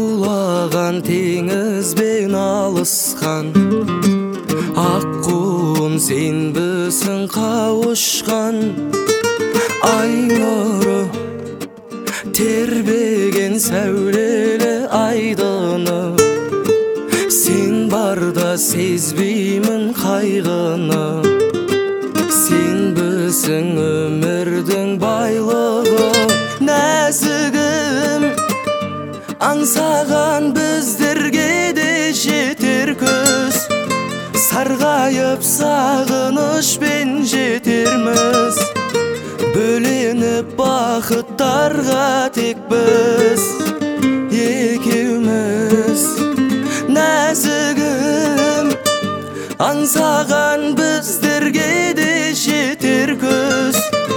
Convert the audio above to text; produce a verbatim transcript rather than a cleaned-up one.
Шулаган теңізбен алысқан, аққуым сенбісің қауышқан. Ай нұры тербеген сәулелі айдыны, сен барда сезбеймін қайғыны. Сенбісің өмірдің байлығы, нәзігім аңсаған біздерге де жетер көз. Сарғайып сағынышпен жетерміз, бөленіп бақыттарға тек біз екеуміз. Нәзігім аңсаған біздерге де жетер көз.